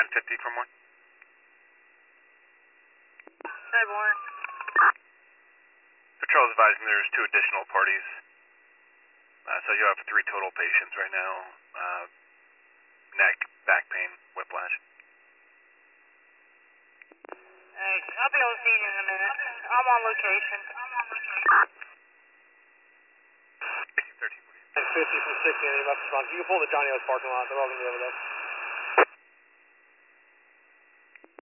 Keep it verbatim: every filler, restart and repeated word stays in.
nine fifty from one. nine one. Patrol's advising there's two additional parties. Uh, so you have three total patients right now. Uh, neck, back pain, whiplash. Hey, I'll be on scene in a minute. I'm on location. thirteen forty. nine fifty from sixty in the response. You can pull the Johnny O's parking lot. They're all going to be over there.